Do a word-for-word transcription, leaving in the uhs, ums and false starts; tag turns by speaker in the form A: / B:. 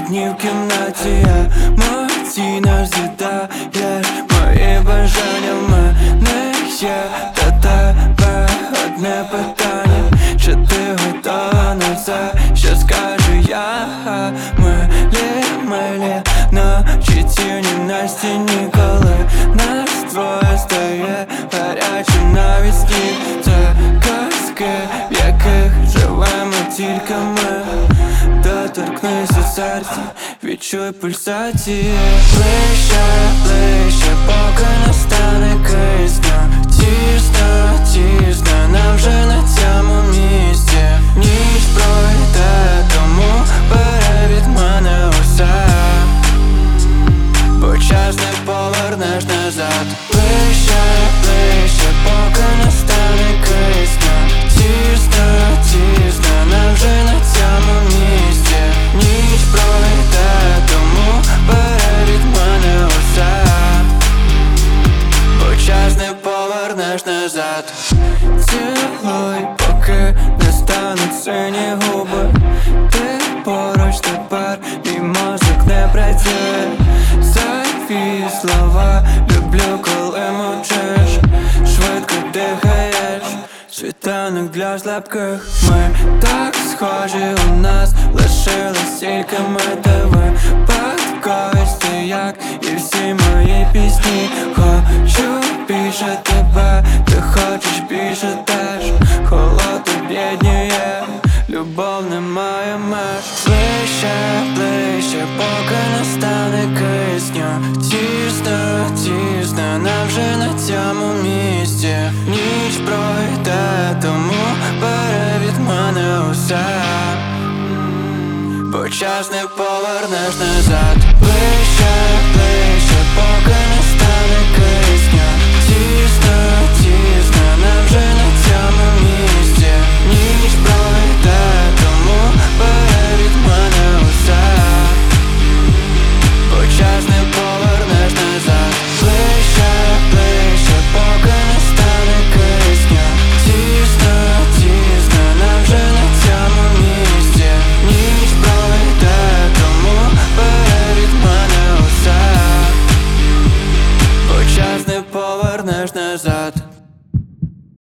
A: дні в кімнаті я емоційно з'їдаєш мої бажання, в мене є до тебе одне питання: чи ти готова на все, що скажу я? Милі, милі ночі, тіні на стіні, коли нас двоє стає гарячим навіть сніг. Це казки, в яких живемо тільки ми. Доторкнися серця, відчуй пульсації. Ближче, ближче, поки не стане кисню. Тісно, тісно, нам вже на цьому місці. Ніч пройде, тому бери від мене усе, бо час не повернеш назад. Ближче, ближче, поки не стане кисню. Тісно, тісно, нам вже на цьому місці. Ніч пройде, тому бери від мене усе, бо час не повернеш назад. Цілуй, поки не стануть сині губи. Ти поруч тепер, мій мозок не працює. Зайві слова, люблю, коли мовчиш. Швидко дихаєш, світанок для слабких. Ми так схожі, у нас лишилось тільки ми. Та випадковості, як і всі мої пісні. Хочу більше тебе, ти хочеш більше теж. Холод об'єднує, любов не має меж. Ближче, ближче, поки не стане кисню. Тісно, тісно, нам вже на цьому місці. Ніч пройде, тому бери від мене усе, бо час не повернеш назад.